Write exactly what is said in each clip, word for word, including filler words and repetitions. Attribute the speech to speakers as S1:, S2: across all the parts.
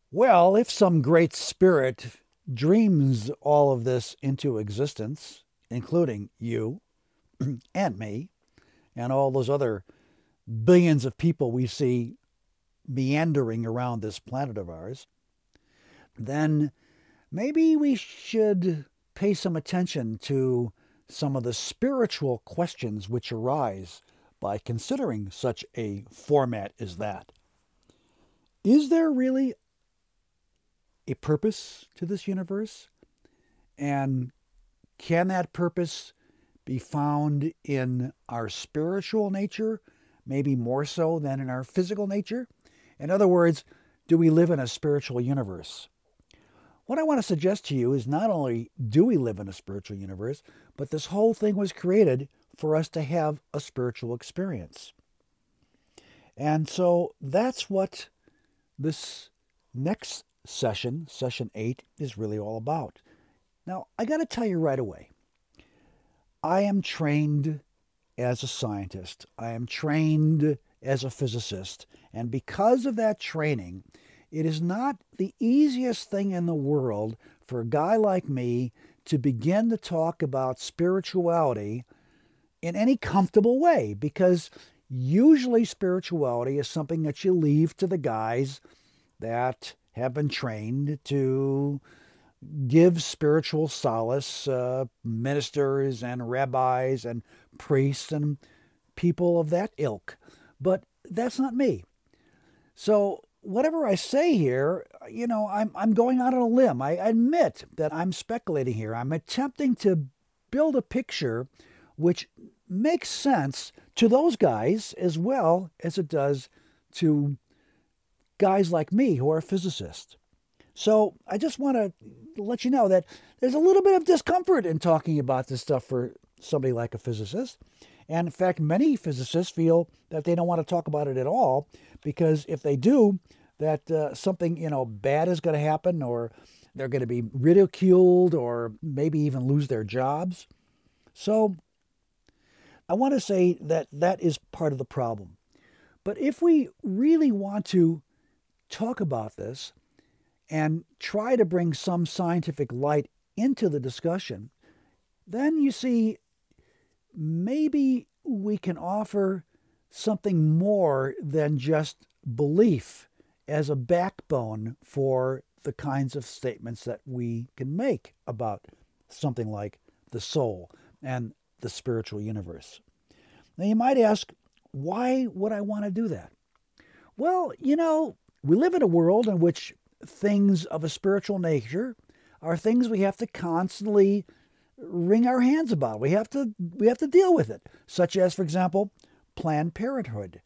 S1: Well, if some great spirit dreams all of this into existence, including you and me and all those other billions of people we see meandering around this planet of ours, then maybe we should pay some attention to some of the spiritual questions which arise by considering such a format as that. Is there really a purpose to this universe? And can that purpose be found in our spiritual nature, maybe more so than in our physical nature? In other words, do we live in a spiritual universe? What I want to suggest to you is not only do we live in a spiritual universe, but this whole thing was created for us to have a spiritual experience. And so that's what this next session, session eight, is really all about. Now, I got to tell you right away, I am trained as a scientist. I am trained as a physicist. And because of that training, it is not the easiest thing in the world for a guy like me to begin to talk about spirituality in any comfortable way, because usually spirituality is something that you leave to the guys that have been trained to give spiritual solace, uh, ministers and rabbis and priests and people of that ilk. But that's not me. So whatever I say here, you know, I'm I'm going out on a limb. I admit that I'm speculating here. I'm attempting to build a picture which makes sense to those guys as well as it does to guys like me who are physicists. So I just want to let you know that there's a little bit of discomfort in talking about this stuff for somebody like a physicist. And in fact, many physicists feel that they don't want to talk about it at all, because if they do, that uh, something, you know, bad is going to happen, or they're going to be ridiculed, or maybe even lose their jobs. So I want to say that that is part of the problem. But if we really want to talk about this and try to bring some scientific light into the discussion, then you see, maybe we can offer something more than just belief as a backbone for the kinds of statements that we can make about something like the soul and the spiritual universe. Now you might ask, why would I want to do that? Well, you know, we live in a world in which things of a spiritual nature are things we have to constantly wring our hands about. We have to we have to deal with it, such as, for example, Planned Parenthood,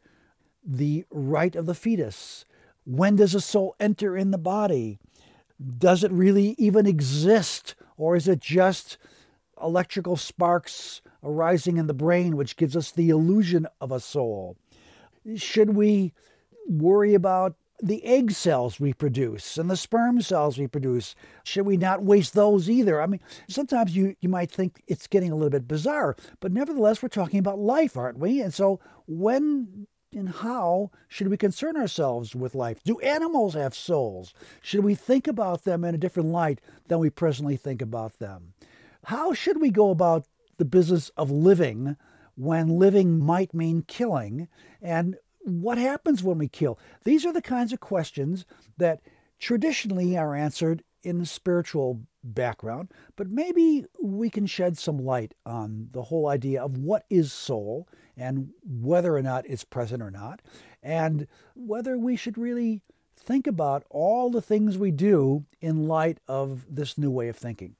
S1: the right of the fetus. When does a soul enter in the body? Does it really even exist, or is it just electrical sparks arising in the brain which gives us the illusion of a soul? Should we worry about the egg cells we produce and the sperm cells we produce? Should we not waste those either? I mean, sometimes you, you might think it's getting a little bit bizarre, but nevertheless, we're talking about life, aren't we? And so when and how should we concern ourselves with life? Do animals have souls? Should we think about them in a different light than we presently think about them? How should we go about the business of living when living might mean killing? And what happens when we kill? These are the kinds of questions that traditionally are answered in the spiritual background, but maybe we can shed some light on the whole idea of what is soul and whether or not it's present or not, and whether we should really think about all the things we do in light of this new way of thinking.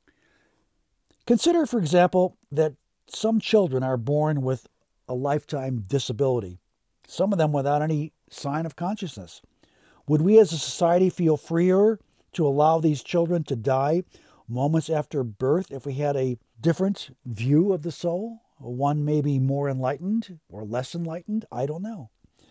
S1: Consider, for example, that some children are born with a lifetime disability, some of them without any sign of consciousness. Would we as a society feel freer to allow these children to die moments after birth if we had a different view of the soul? One maybe more enlightened or less enlightened? I don't know.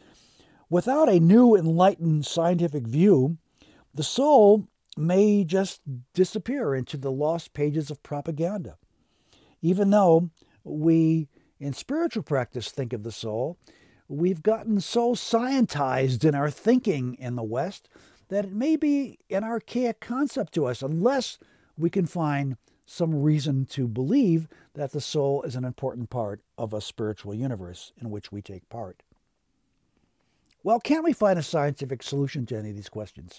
S1: Without a new enlightened scientific view, the soul may just disappear into the lost pages of propaganda. Even though we, in spiritual practice, think of the soul, we've gotten so scientized in our thinking in the West that it may be an archaic concept to us unless we can find some reason to believe that the soul is an important part of a spiritual universe in which we take part. Well, can't we find a scientific solution to any of these questions?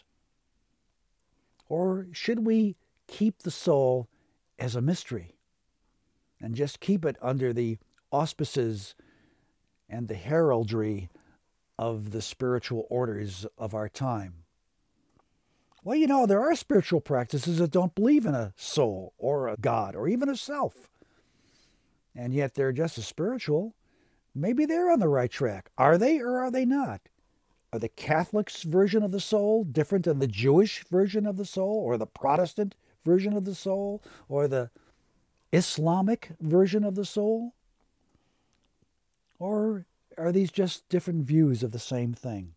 S1: Or should we keep the soul as a mystery and just keep it under the auspices and the heraldry of the spiritual orders of our time? Well, you know, there are spiritual practices that don't believe in a soul or a God or even a self. And yet they're just as spiritual. Maybe they're on the right track. Are they or are they not? Are the Catholics' version of the soul different than the Jewish version of the soul or the Protestant version of the soul or the Islamic version of the soul? Or are these just different views of the same thing?